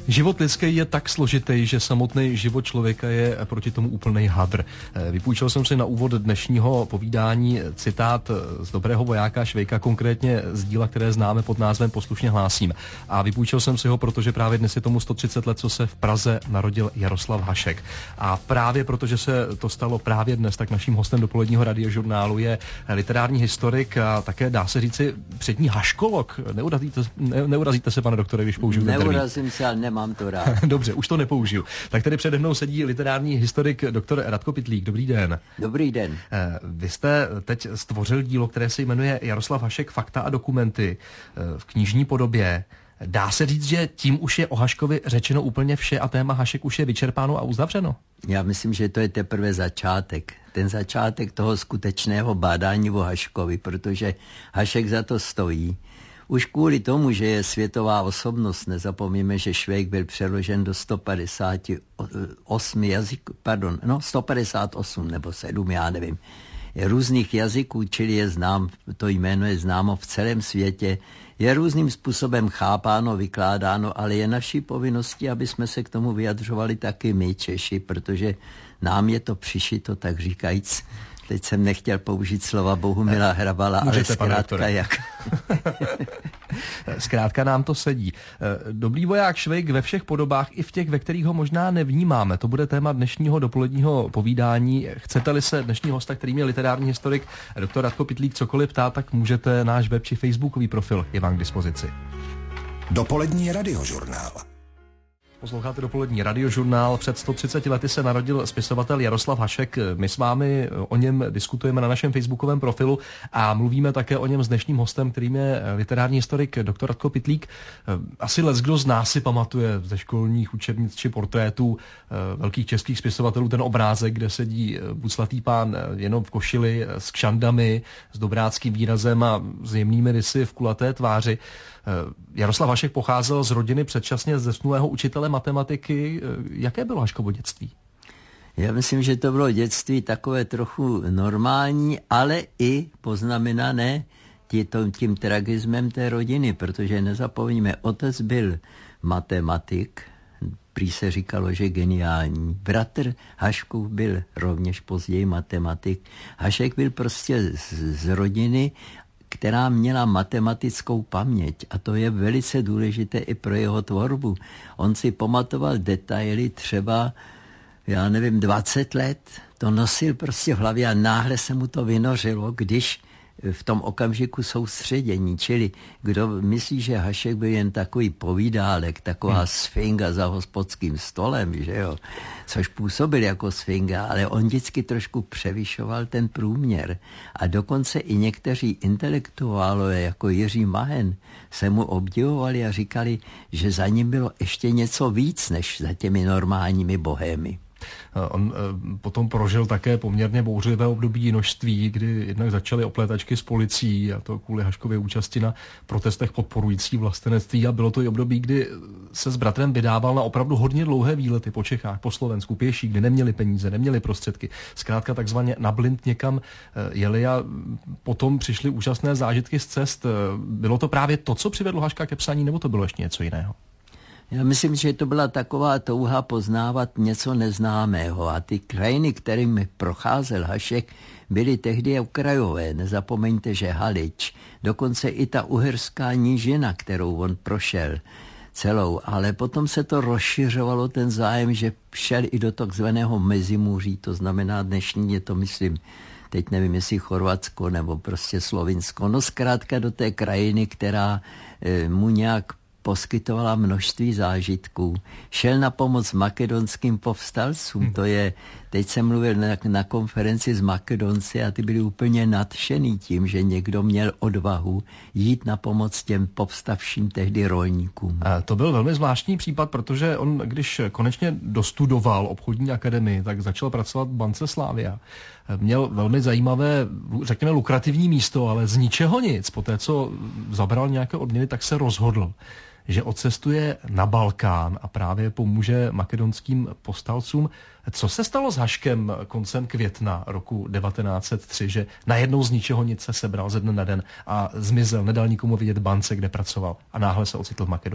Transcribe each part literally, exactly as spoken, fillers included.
Život lidský je tak složitý, že samotný život člověka je proti tomu úplnej hadr. Vypůjčil jsem si na úvod dnešního povídání citát z Dobrého vojáka Švejka, konkrétně z díla, které známe pod názvem Poslušně hlásím. A vypůjčil jsem si ho, protože právě dnes je tomu sto třicet let, co se v Praze narodil Jaroslav Hašek. A právě protože se to stalo právě dnes, tak naším hostem dopoledního radiožurnálu je literární historik a také dá se říci přední haškolog. Neurazíte, ne, neurazíte se, pane doktore, když použiju ten termín? Neurazím se, ale nemám to rád. Dobře, už to nepoužiju. Tak tady přede mnou sedí literární historik doktor Radko Pytlík. Dobrý den. Dobrý den. Vy jste teď stvořil dílo, které se jmenuje Jaroslav Hašek, fakta a dokumenty v knižní podobě. Dá se říct, že tím už je o Haškovi řečeno úplně vše a téma Hašek už je vyčerpáno a uzavřeno? Já myslím, že to je teprve začátek. Ten začátek toho skutečného bádání o Haškovi, protože Hašek za to stojí. Už kvůli tomu, že je světová osobnost, nezapomíme, že Švejk byl přeložen do sto padesát osm jazyků, pardon, no sto padesát osm nebo sedm, já nevím, je různých jazyků, čili je znám, to jméno je známo v celém světě, je různým způsobem chápáno, vykládáno, ale je naší povinností, aby jsme se k tomu vyjadřovali taky my, Češi, protože nám je to přišito, tak říkajíc. Teď jsem nechtěl použít slova Bohumila Hrabala, Můžete, ale zkrátka jak. Zkrátka nám to sedí. Dobrý voják Švejk ve všech podobách, i v těch, ve kterých ho možná nevnímáme. To bude téma dnešního dopoledního povídání. Chcete-li se dnešního hosta, kterým je literární historik doktor Radko Pytlík, cokoliv ptát, tak můžete, náš web či facebookový profil je vám k dispozici. Dopolední radiožurnál. Posloucháte dopolední radiožurnál. Před sto třiceti lety se narodil spisovatel Jaroslav Hašek. My s vámi o něm diskutujeme na našem facebookovém profilu a mluvíme také o něm s dnešním hostem, kterým je literární historik doktor Radko Pytlík. Asi leckdo z nás si pamatuje ze školních učebnic či portrétů velkých českých spisovatelů ten obrázek, kde sedí buclatý pán jenom v košili s kšandami, s dobráckým výrazem a s jemnými rysy v kulaté tváři. Jaroslav Hašek pocházel z rodiny předčasně zesnulého učitele matematiky. Jaké bylo Haškovo dětství? Já myslím, že to bylo dětství takové trochu normální, ale i poznamenané tím, tím tragismem té rodiny, protože nezapomeňme, otec byl matematik, prý se říkalo, že geniální. Bratr Haškův byl rovněž později matematik. Hašek byl prostě z, z rodiny, která měla matematickou paměť a to je velice důležité i pro jeho tvorbu. On si pamatoval detaily třeba, já nevím, dvacet let, to nosil prostě v hlavě a náhle se mu to vynořilo, když v tom okamžiku soustředění, čili kdo myslí, že Hašek byl jen takový povídálek, taková hmm. sfinga za hospodským stolem, že jo, což působil jako sfinga, ale on vždycky trošku převyšoval ten průměr a dokonce i někteří intelektuálové, jako Jiří Mahen, se mu obdivovali a říkali, že za ním bylo ještě něco víc, než za těmi normálními bohémy. On potom prožil také poměrně bouřlivé období množství, kdy jednak začaly oplétačky s policií a to kvůli Haškově účasti na protestech podporující vlastenectví a bylo to i období, kdy se s bratrem vydával na opravdu hodně dlouhé výlety po Čechách, po Slovensku, pěší, kdy neměli peníze, neměli prostředky. Zkrátka takzvaně na blind někam jeli a potom přišly úžasné zážitky z cest. Bylo to právě to, co přivedlo Haška ke psaní, nebo to bylo ještě něco jiného? Já myslím, že to byla taková touha poznávat něco neznámého a ty krajiny, kterými procházel Hašek, byly tehdy okrajové. Nezapomeňte, že Halič, dokonce i ta uherská nížina, kterou on prošel celou, ale potom se to rozšiřovalo ten zájem, že šel i do takzvaného Mezimůří, to znamená dnešní je to, myslím, teď nevím, jestli Chorvatsko nebo prostě Slovinsko, no zkrátka do té krajiny, která e, mu nějak poskytovala množství zážitků. Šel na pomoc makedonským povstalcům. Hmm. To je, teď jsem mluvil na, na konferenci s Makedonci a ty byli úplně nadšený tím, že někdo měl odvahu jít na pomoc těm povstavším tehdy rolníkům. A to byl velmi zvláštní případ, protože on, když konečně dostudoval obchodní akademii, tak začal pracovat v bance Slavia. Měl velmi zajímavé, řekněme, lukrativní místo, ale z ničeho nic. Poté, co zabral nějaké odměny, tak se rozhodl, že odcestuje na Balkán a právě pomůže makedonským povstalcům. Co se stalo s Haškem koncem května roku devatenáct set tři, že najednou z ničeho nic se sebral ze dne na den a zmizel, nedal nikomu vidět bance, kde pracoval a náhle se ocitl v Makedonii?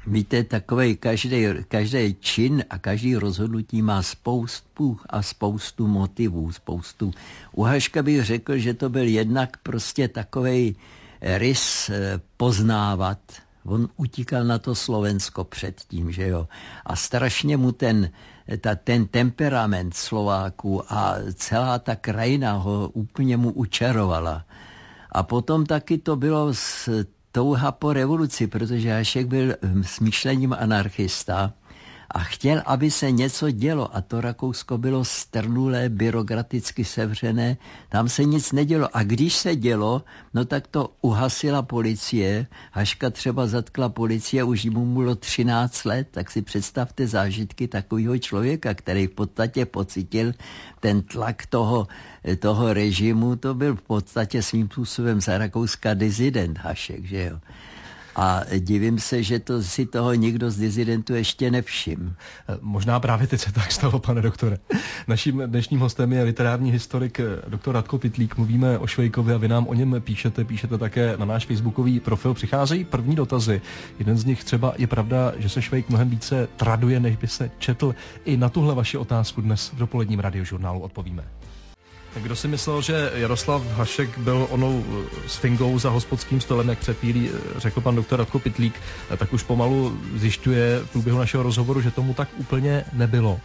Víte, takovej každý, každý čin a každý rozhodnutí má spoustu a spoustu motivů, spoustu. U Haška bych řekl, že to byl jednak prostě takovej rys poznávat. On utíkal na to Slovensko předtím, že jo. A strašně mu ten, ta, ten temperament Slováků a celá ta krajina ho úplně mu učarovala. A potom taky to bylo s touha po revoluci, protože Hašek byl s myšlením anarchista a chtěl, aby se něco dělo. A to Rakousko bylo strnulé, byrokraticky sevřené, tam se nic nedělo. A když se dělo, no tak to uhasila policie. Haška třeba zatkla policie, už mu bylo třináct let, tak si představte zážitky takového člověka, který v podstatě pocitil ten tlak toho, toho režimu. To byl v podstatě svým způsobem za Rakouska dizident Hašek, že jo. A divím se, že to si toho nikdo z dizidentů ještě nevšim. Možná právě teď se tak stalo, pane doktore. Naším dnešním hostem je literární historik doktor Radko Pytlík. Mluvíme o Švejkovi a vy nám o něm píšete, píšete také na náš facebookový profil. Přicházejí první dotazy. Jeden z nich třeba je pravda, že se Švejk mnohem více traduje, než by se četl. I na tuhle vaši otázku dnes v dopoledním radiožurnálu odpovíme. Kdo si myslel, že Jaroslav Hašek byl onou sfingou za hospodským stolem, jak před chvílí řekl pan doktor Radko Pytlík, tak už pomalu zjišťuje v průběhu našeho rozhovoru, že tomu tak úplně nebylo.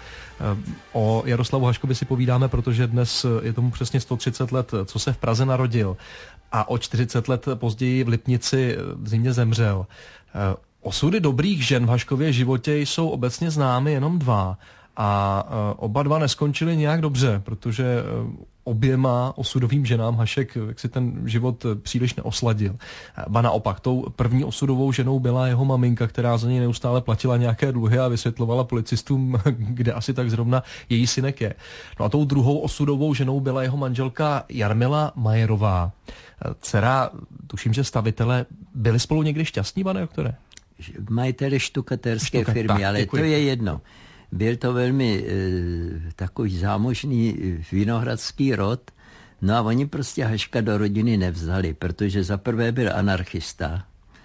O Jaroslavu Haškovi si povídáme, protože dnes je tomu přesně sto třicet let, co se v Praze narodil a o čtyřicet let později v Lipnici v zimě zemřel. Osudy dobrých žen v Haškově životě jsou obecně známy jenom dva. A oba dva neskončili nějak dobře, protože oběma osudovým ženám Hašek jak si ten život příliš neosladil. Ba naopak, tou první osudovou ženou byla jeho maminka, která za něj neustále platila nějaké dluhy a vysvětlovala policistům, kde asi tak zrovna její synek je. No a tou druhou osudovou ženou byla jeho manželka Jarmila Majerová. Dcera, tuším, že stavitele, byli spolu někdy šťastní, pane doktore? Majiteli štukatérské firmy, tak, ale děkuji. To je jedno. Byl to velmi e, takový zámožný vinohradský rod, no a oni prostě Haška do rodiny nevzali, protože za prvé byl anarchista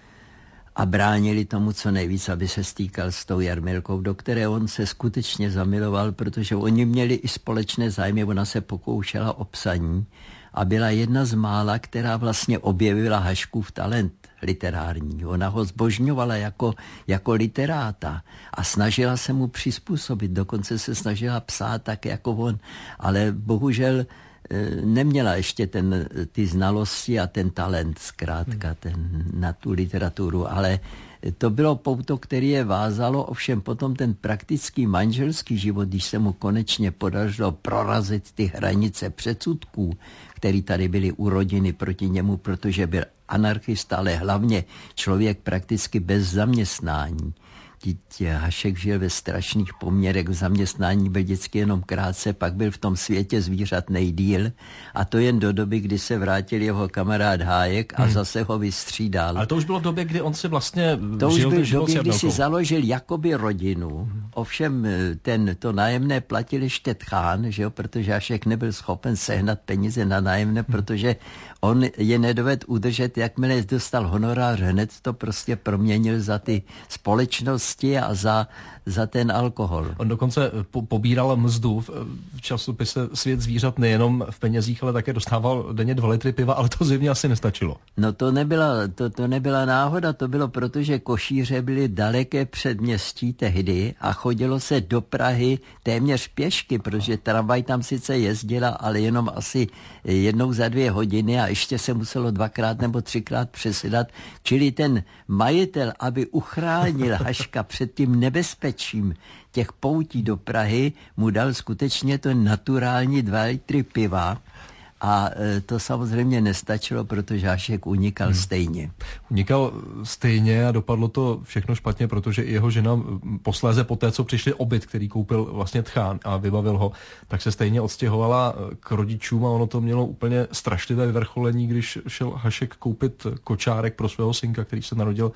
a bránili tomu co nejvíc, aby se stýkal s tou Jarmilkou, do které on se skutečně zamiloval, protože oni měli i společné zájmy, ona se pokoušela o psaní a byla jedna z mála, která vlastně objevila Haškův talent literární. Ona ho zbožňovala jako, jako literáta a snažila se mu přizpůsobit, dokonce se snažila psát tak jako on, ale bohužel neměla ještě ten, ty znalosti a ten talent zkrátka ten, na tu literaturu, ale to bylo pouto, které je vázalo, ovšem potom ten praktický manželský život, když se mu konečně podařilo prorazit ty hranice předsudků, které tady byly u rodiny proti němu, protože byl anarchista, ale hlavně člověk prakticky bez zaměstnání. Hašek žil ve strašných poměrech, v zaměstnání byl vždycky jenom krátce, pak byl v tom světě zvířat nejdýl a to jen do doby, kdy se vrátil jeho kamarád Hájek a hmm. zase ho vystřídal. Ale to už bylo v době, kdy on si vlastně to žil, už byl v době, kdy si založil jakoby rodinu. Hmm. Ovšem ten, to nájemné platil ještě Tchán, že jo, protože Hašek nebyl schopen sehnat peníze na nájemné, hmm. protože on je nedoved udržet, jakmile dostal honorář, hned to prostě proměnil za ty společnosti a za, za ten alkohol. On dokonce po, pobíral mzdu v, v časopise Svět zvířat nejenom v penězích, ale také dostával denně dva litry piva, ale to zjevně asi nestačilo. No to nebyla, to, to nebyla náhoda, to bylo proto, že Košíře byly daleké předměstí tehdy a chodilo se do Prahy téměř pěšky, protože tramvaj tam sice jezdila, ale jenom asi jednou za dvě hodiny a ještě se muselo dvakrát nebo třikrát přesedat. Čili ten majitel, aby uchránil Haška před tím nebezpečím těch poutí do Prahy, mu dal skutečně to naturální dva litry piva a to samozřejmě nestačilo, protože Hašek unikal hmm. stejně. Unikal stejně a dopadlo to všechno špatně, protože i jeho žena posléze po té, co přišli obyt, který koupil vlastně Tchán a vybavil ho, tak se stejně odstěhovala k rodičům a ono to mělo úplně strašlivé vyvrcholení, když šel Hašek koupit kočárek pro svého synka, který se narodil v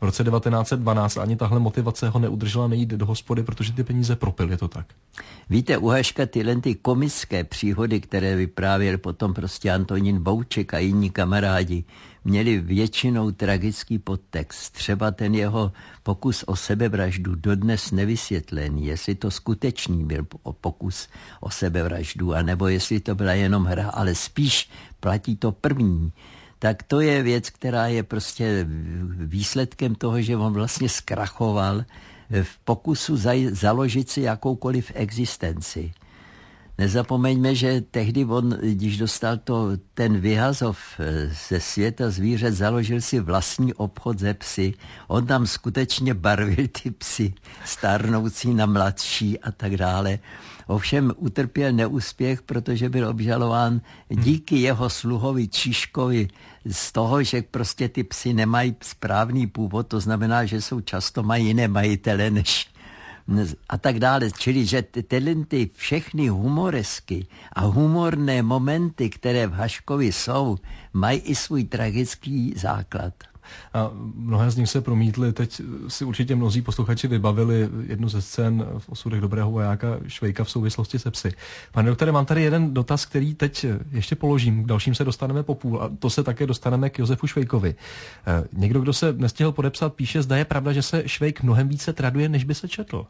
roce devatenáct set dvanáct ani tahle motivace ho neudržela nejít do hospody, protože ty peníze propil, je to tak? Víte, u Haška tyhle ty komické příhody, které vyprávěl potom prostě Antonín Bouček a jiní kamarádi, měli většinou tragický podtext. Třeba ten jeho pokus o sebevraždu dodnes nevysvětlený, jestli to skutečný byl pokus o sebevraždu, anebo jestli to byla jenom hra, ale spíš platí to první. Tak to je věc, která je prostě výsledkem toho, že on vlastně zkrachoval v pokusu založit si jakoukoliv existenci. Nezapomeňme, že tehdy on, když dostal to, ten vyhazov ze světa zvířat, založil si vlastní obchod ze psy. On tam skutečně barvil ty psy, stárnoucí na mladší a tak dále. Ovšem utrpěl neúspěch, protože byl obžalován díky jeho sluhovi Číškovi z toho, že prostě ty psy nemají správný původ, to znamená, že jsou často mají jiné majitele než a tak dále. Čili, že tyhle ty všechny humoresky a humorné momenty, které v Haškovi jsou, mají i svůj tragický základ. A mnohé z nich se promítly. Teď si určitě mnozí posluchači vybavili jednu ze scén v Osudech dobrého vojáka Švejka v souvislosti se psy. Pane doktore, mám tady jeden dotaz, který teď ještě položím. K dalším se dostaneme po půl a to se také dostaneme k Josefu Švejkovi. Někdo, kdo se nestihl podepsat, píše, zda je pravda, že se Švejk mnohem více traduje, než by se četl.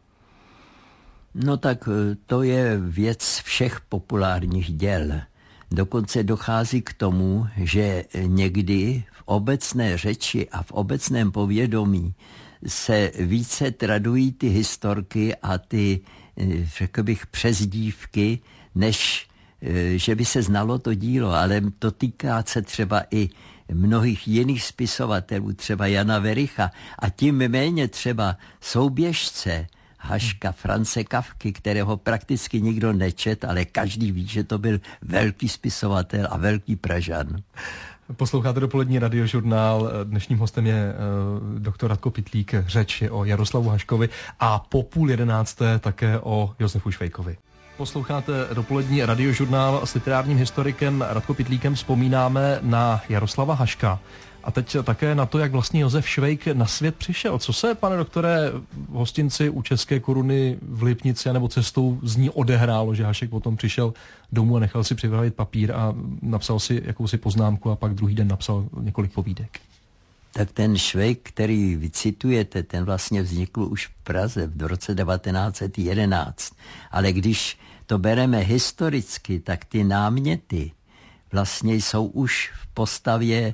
No tak to je věc všech populárních děl. Dokonce dochází k tomu, že někdy v obecné řeči a v obecném povědomí se více tradují ty historky a ty, řekl bych, přezdívky, než že by se znalo to dílo, ale to týká se třeba i mnohých jiných spisovatelů, třeba Jana Vericha a tím méně třeba souběžce Haška, France Kafky, kterého prakticky nikdo nečet, ale každý ví, že to byl velký spisovatel a velký Pražan. Posloucháte dopolední radiožurnál. Dnešním hostem je uh, doktor Radko Pytlík. Řeč je o Jaroslavu Haškovi a po půl jedenácté také o Josefu Švejkovi. Posloucháte dopolední radiožurnál s literárním historikem Radko Pytlíkem. Vzpomínáme na Jaroslava Haška. A teď také na to, jak vlastně Josef Švejk na svět přišel. Co se, pane doktore, v hostinci u České koruny v Lipnici nebo cestou z ní odehrálo, že Hašek potom přišel domů a nechal si připravit papír a napsal si jakousi poznámku a pak druhý den napsal několik povídek? Tak ten Švejk, který vy citujete, ten vlastně vznikl už v Praze v roce devatenáct set jedenáct. Ale když to bereme historicky, tak ty náměty vlastně jsou už v postavě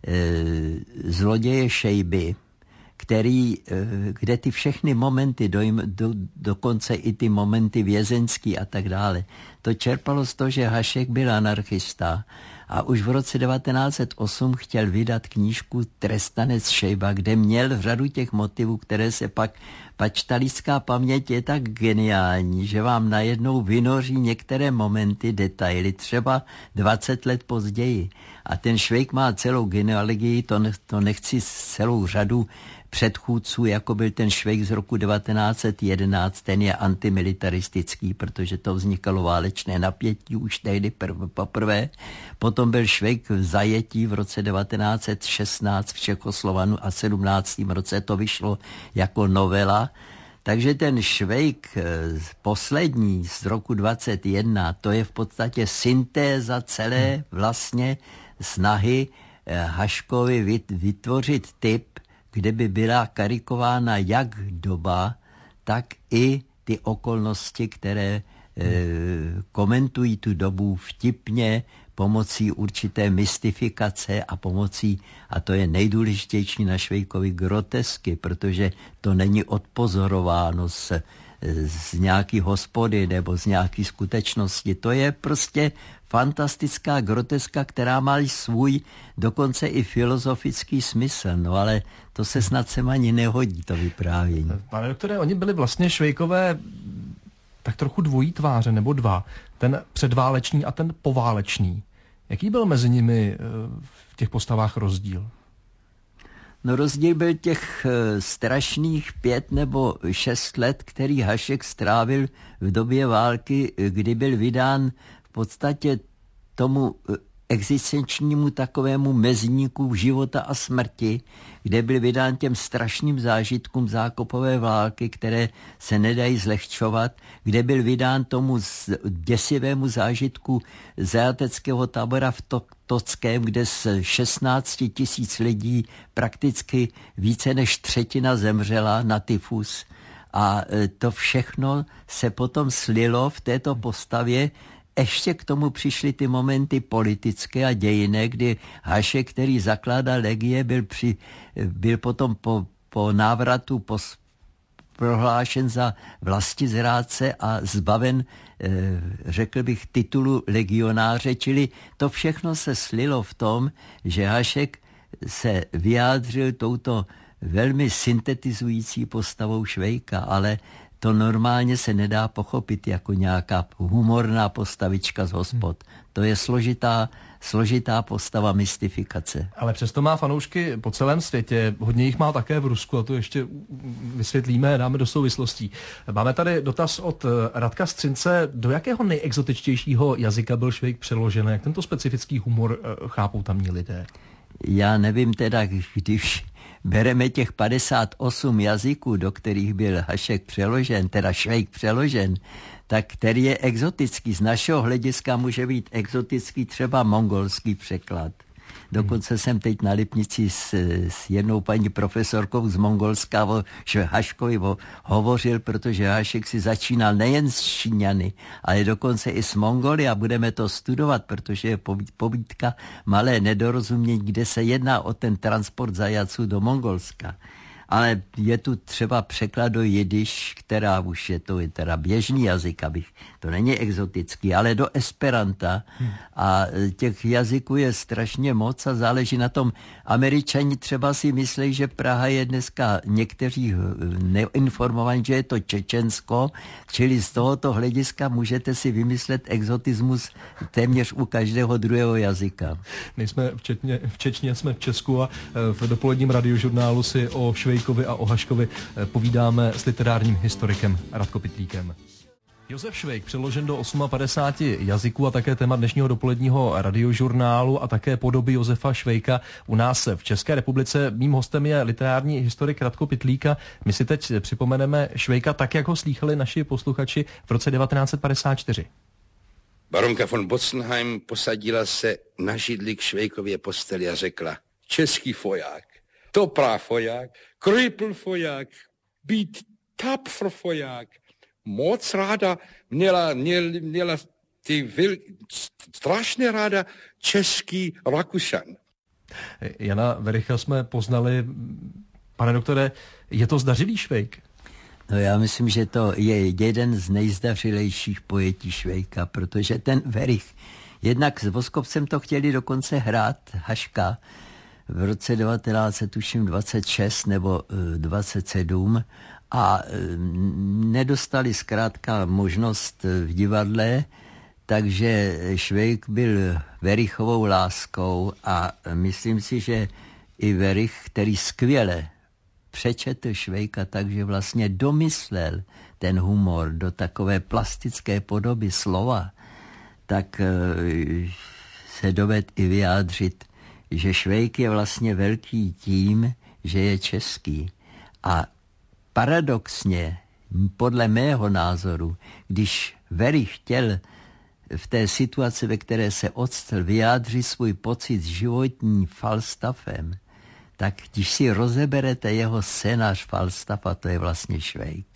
zloděje Šejby, který, kde ty všechny momenty, do, do, dokonce i ty momenty vězeňský a tak dále, to čerpalo z toho, že Hašek byl anarchista a už v roce devatenáct set osm chtěl vydat knížku Trestanec Šejba, kde měl řadu těch motivů, které se pak, pač ta lidská paměť je tak geniální, že vám najednou vynoří některé momenty, detaily, třeba dvacet let později. A ten Švejk má celou genealogii, to, ne, to nechci celou řadu předchůdců, jako byl ten Švejk z roku devatenáct set jedenáct, ten je antimilitaristický, protože to vznikalo válečné napětí už tehdy prv, poprvé. Potom byl Švejk v zajetí v roce devatenáct set šestnáct v Čechoslovanu a v sedmnáctém roce to vyšlo jako novela. Takže ten Švejk poslední z roku dvacet jedna, to je v podstatě syntéza celé vlastně snahy Haškovi vytvořit typ, kde by byla karikována jak doba, tak i ty okolnosti, které e, komentují tu dobu vtipně, pomocí určité mystifikace a pomocí, a to je nejdůležitější na Švejkovi, grotesky, protože to není odpozorováno z, z nějaký hospody nebo z nějaký skutečnosti. To je prostě fantastická groteska, která má svůj dokonce i filozofický smysl, no ale to se snad sem ani nehodí, to vyprávění. Pane doktore, oni byli vlastně Švejkové tak trochu dvojí tváře, nebo dva. Ten předválečný a ten poválečný. Jaký byl mezi nimi v těch postavách rozdíl? No rozdíl byl těch strašných pět nebo šest let, který Hašek strávil v době války, kdy byl vydán v podstatě tomu existenčnímu takovému mezníku života a smrti, kde byl vydán těm strašným zážitkům zákopové války, které se nedají zlehčovat, kde byl vydán tomu děsivému zážitku zajateckého tábora v Tockém, kde z šestnáct tisíc lidí prakticky více než třetina zemřela na tyfus. A to všechno se potom slilo v této postavě. Ještě k tomu přišly ty momenty politické a dějinné, kdy Hašek, který zakládal legie, byl, při, byl potom po, po návratu pos, prohlášen za vlastizrádce a zbaven, eh, řekl bych, titulu legionáře, čili to všechno se slilo v tom, že Hašek se vyjádřil touto velmi syntetizující postavou Švejka, ale to normálně se nedá pochopit jako nějaká humorná postavička z hospod. To je složitá, složitá postava mystifikace. Ale přesto má fanoušky po celém světě, hodně jich má také v Rusku a to ještě vysvětlíme, dáme do souvislostí. Máme tady dotaz od Radka Střince, do jakého nejexotičtějšího jazyka byl Švejk přeložen, jak tento specifický humor chápou tamní lidé? Já nevím teda, když bereme těch padesát osm jazyků, do kterých byl Hašek přeložen, teda Švejk přeložen, tak který je exotický. Z našeho hlediska může být exotický třeba mongolský překlad. Dokonce jsem teď na Lipnici s, s jednou paní profesorkou z Mongolska o Haškovi hovořil, protože Hašek si začínal nejen s Číňany, ale dokonce i s Mongoly a budeme to studovat, protože je povídka Malé nedorozumění, kde se jedná o ten transport zajatců do Mongolska. Ale je tu třeba překlad do jidiš, která už je to je teda běžný jazyk, abych, to není exotický, ale do esperanta. Hmm. A těch jazyků je strašně moc a záleží na tom. Američani třeba si myslí, že Praha je dneska někteří neinformovaní, že je to Čečensko, čili z tohoto hlediska můžete si vymyslet exotismus téměř u každého druhého jazyka. Nejsme v, Četně, v Čečně, jsme v Česku a v dopoledním radiožurnálu si o Švejkovi a o Haškovi povídáme s literárním historikem Radko Pytlíkem. Josef Švejk, přeložen do padesáti osmi jazyků a také téma dnešního dopoledního radiožurnálu a také podoby Josefa Švejka u nás v České republice. Mým hostem je literární historik Radko Pytlíka. My si teď připomeneme Švejka tak, jak ho slýchali naši posluchači v roce devatenáct set padesát čtyři. Baronka von Bockenheim posadila se na židli k Švejkově posteli a řekla: český foják, toprá foják, krýpl foják, být tapfr foják. Moc ráda měla, měla, měla ty vil, strašně ráda český Rakušan. Jana Vericha jsme poznali. Pane doktore, je to zdařilý Švejk? No já myslím, že to je jeden z nejzdařilejších pojetí Švejka, protože ten Verich, jednak s Voskobcem to chtěli dokonce hrát Haška v roce devatenáct set dvacet šest nebo dvacet sedm a nedostali zkrátka možnost v divadle, takže Švejk byl Verichovou láskou a myslím si, že i Verich, který skvěle přečetl Švejka, takže vlastně domyslel ten humor do takové plastické podoby slova, tak se doved i vyjádřit, že Švejk je vlastně velký tím, že je český. A paradoxně, podle mého názoru, když Verich chtěl v té situaci, ve které se odstl, vyjádřit svůj pocit s životním Falstaffem, tak když si rozeberete jeho scénář Falstaffa, to je vlastně Švejk.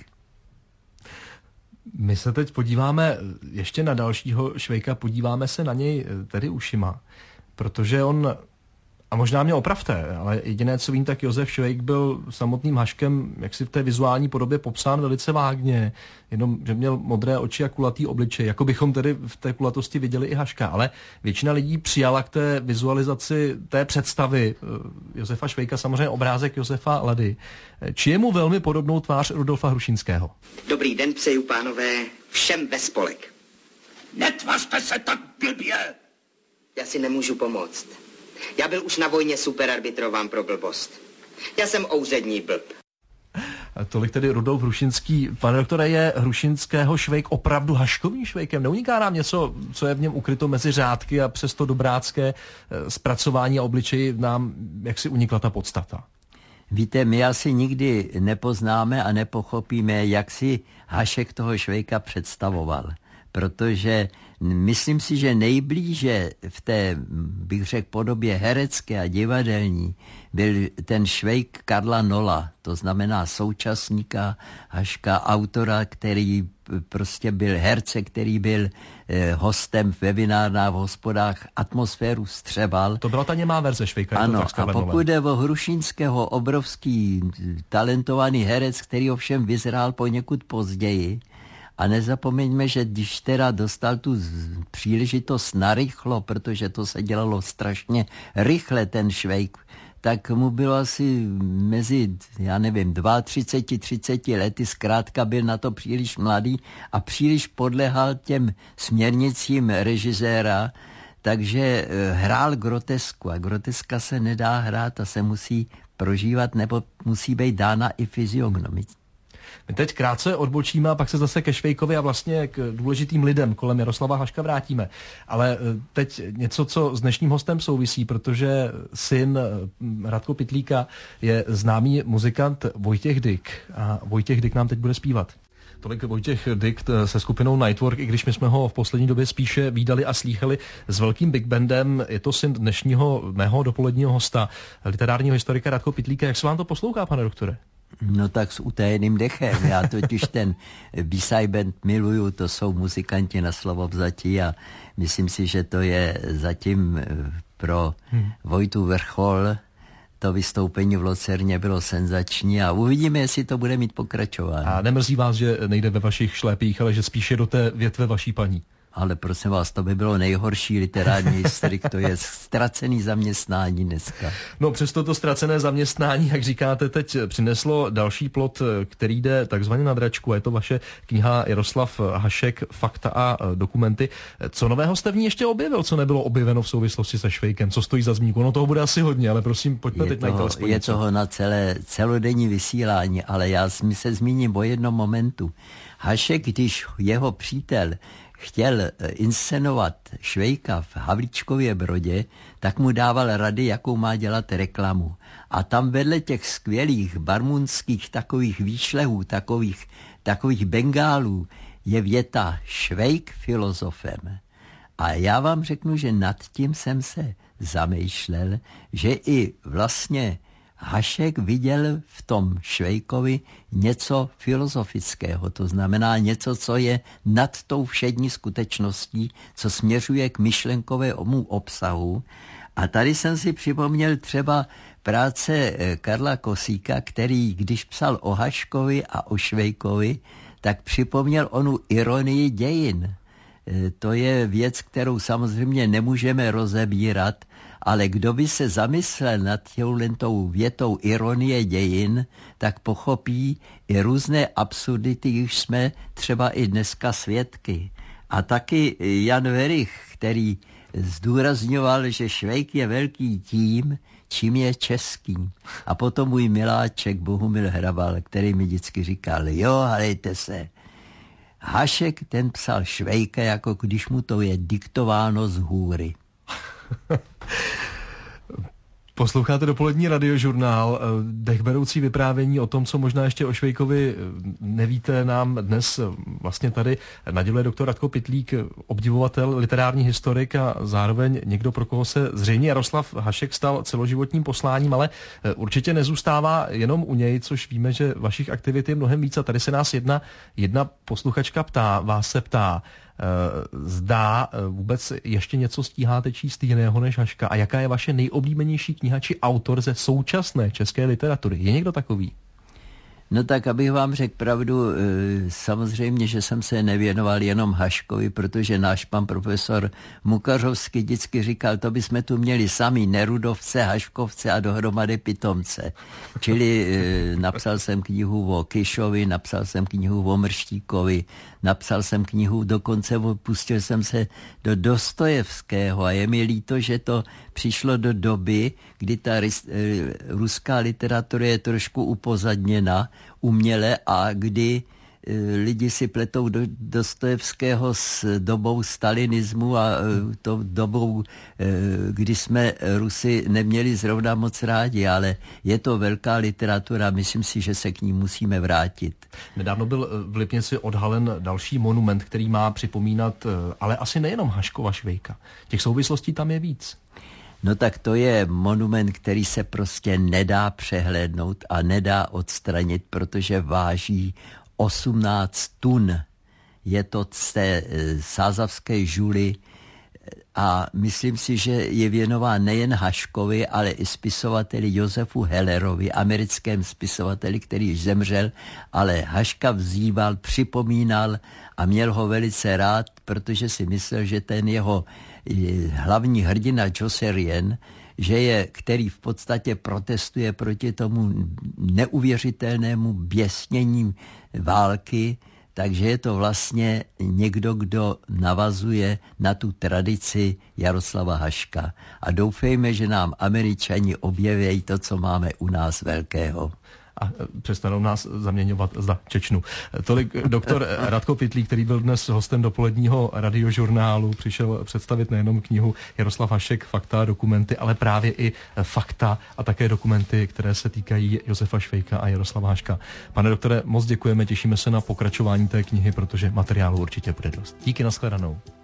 My se teď podíváme ještě na dalšího Švejka, podíváme se na něj tedy ušima, protože on, a možná mě opravte, ale jediné, co vím, tak Josef Švejk byl samotným Haškem, jak si v té vizuální podobě popsán velice vágně, jenom, že měl modré oči a kulatý obličej, jako bychom tedy v té kulatosti viděli i Haška, ale většina lidí přijala k té vizualizaci té představy Josefa Švejka samozřejmě obrázek Josefa Lady, či je mu velmi podobnou tvář Rudolfa Hrušínského. Dobrý den přeju, pánové, všem bez spolek. Netvařte se tak blbě! Já si nemůžu pomoct. Já byl už na vojně superarbitrován pro blbost. Já jsem ouřední blb. Tolik tedy Rudolf Hrušinský. Pane doktore, je Hrušinského švejk opravdu haškovým švejkem? Neuniká nám něco, co je v něm ukryto mezi řádky a přesto dobrácké zpracování a obličeji nám jaksi unikla ta podstata? Víte, my asi nikdy nepoznáme a nepochopíme, jak si Hašek toho švejka představoval. Protože myslím si, že nejblíže v té, bych řekl, podobě herecké a divadelní byl ten švejk Karla Nolla, to znamená současníka Haška, autora, který prostě byl herce, který byl eh, hostem ve vinárnách, v hospodách, atmosféru střebal. To byla ta němá verze švejka. Ano, a pokud jde o Hrušinského, obrovský talentovaný herec, který ovšem vyzrál poněkud později. A nezapomeňme, že když teda dostal tu příležitost narychlo, protože to se dělalo strašně rychle, ten švejk, tak mu bylo asi mezi, já nevím, třicet dva, třicet lety, zkrátka byl na to příliš mladý a příliš podlehal těm směrnicím režiséra, takže hrál grotesku a groteska se nedá hrát a se musí prožívat nebo musí být dána i fyziognomii. My teď krátce odbočíme a pak se zase ke Švejkovi a vlastně k důležitým lidem kolem Jaroslava Haška vrátíme. Ale teď něco, co s dnešním hostem souvisí, protože syn Radko Pytlíka je známý muzikant Vojtěch Dyk a Vojtěch Dyk nám teď bude zpívat. Tolik Vojtěch Dyk se skupinou Nightwork, i když my jsme ho v poslední době spíše vídali a slýchali s velkým big bandem. Je to syn dnešního mého dopoledního hosta, literárního historika Radko Pytlíka. Jak se vám to poslouchá, pane doktore? No tak s utajeným dechem. Já totiž ten B-side band miluju, to jsou muzikanti na slovo vzatí a myslím si, že to je zatím pro hmm. Vojtu vrchol. To vystoupení v Locerně bylo senzační a uvidíme, jestli to bude mít pokračování. A nemrzí vás, že nejde ve vašich šlépích, ale že spíše do té větve vaší paní? Ale prosím vás, to by bylo nejhorší literární historik, to je ztracený zaměstnání dneska. No přesto to ztracené zaměstnání, jak říkáte, teď přineslo další plod, který jde takzvaně na dračku. Je to vaše kniha Jaroslav Hašek, Fakta a dokumenty. Co nového jste v ní ještě objevil, co nebylo objeveno v souvislosti se Švejkem? Co stojí za zmínku? No toho bude asi hodně, ale prosím, pojďme je teď toho, najít alespoň Je něco. toho na celé celodenní vysílání, ale já se zmíním o jednom momentu. Hašek, když jeho přítel chtěl inscenovat Švejka v Havlíčkově Brodě, tak mu dával rady, jakou má dělat reklamu. A tam vedle těch skvělých barmunských takových výšlehů, takových, takových bengálů, je věta Švejk filozofem. A já vám řeknu, že nad tím jsem se zamýšlel, že i vlastně Hašek viděl v tom Švejkovi něco filozofického, to znamená něco, co je nad tou všední skutečností, co směřuje k myšlenkovému obsahu. A tady jsem si připomněl třeba práce Karla Kosíka, který, když psal o Haškovi a o Švejkovi, tak připomněl onu ironii dějin. To je věc, kterou samozřejmě nemůžeme rozebírat, ale kdo by se zamyslel nad tou větou ironie dějin, tak pochopí i různé absurdity, již jsme třeba i dneska svědky. A taky Jan Werich, který zdůrazňoval, že Švejk je velký tím, čím je český. A potom můj miláček Bohumil Hrabal, který mi vždycky říkal, jo, halejte se, Hašek ten psal Švejka, jako když mu to je diktováno z hůry. Posloucháte dopolední radiožurnál, dechberoucí vyprávění o tom, co možná ještě o Švejkovi nevíte, nám dnes vlastně tady naděluje doktor Radko Pytlík, obdivovatel, literární historik a zároveň někdo, pro koho se zřejmě Jaroslav Hašek stal celoživotním posláním, ale určitě nezůstává jenom u něj, což víme, že vašich aktivit je mnohem víc. A tady se nás jedna, jedna posluchačka ptá, vás se ptá, zdá vůbec ještě něco stíháte číst jiného než Haška a jaká je vaše nejoblíbenější kniha či autor ze současné české literatury? Je někdo takový? No tak, abych vám řekl pravdu, samozřejmě, že jsem se nevěnoval jenom Haškovi, protože náš pan profesor Mukařovský vždycky říkal, to bychom tu měli sami Nerudovce, Haškovce a dohromady pitomce. Čili napsal jsem knihu o Kyšovi, napsal jsem knihu o Mrštíkovi, napsal jsem knihu, dokonce pustil jsem se do Dostojevského a je mi líto, že to přišlo do doby, kdy ta ruská literatura je trošku upozadněna uměle a kdy lidi si pletou do Dostojevského s dobou stalinismu a to dobou, kdy jsme Rusy neměli zrovna moc rádi, ale je to velká literatura, myslím si, že se k ní musíme vrátit. Nedávno byl v Lipnici odhalen další monument, který má připomínat, ale asi nejenom Haškova Švejka. Těch souvislostí tam je víc. No tak to je monument, který se prostě nedá přehlédnout a nedá odstranit, protože váží osmnáct tun. Je to z té sázavské žuly a myslím si, že je věnován nejen Haškovi, ale i spisovateli Josefu Hellerovi, americkém spisovateli, který již zemřel, ale Haška vzýval, připomínal a měl ho velice rád, protože si myslel, že ten jeho hlavní hrdina Joserien, že je, který v podstatě protestuje proti tomu neuvěřitelnému běsnění války, takže je to vlastně někdo, kdo navazuje na tu tradici Jaroslava Haška. A doufejme, že nám Američani objeví to, co máme u nás velkého. A přestanou nás zaměňovat za Čečnu. Tolik doktor Radko Pytlík, který byl dnes hostem dopoledního radiožurnálu, přišel představit nejenom knihu Jaroslav Hašek, fakta a dokumenty, ale právě i fakta a také dokumenty, které se týkají Josefa Švejka a Jaroslava Haška. Pane doktore, moc děkujeme, těšíme se na pokračování té knihy, protože materiálu určitě bude dost. Díky, nashledanou.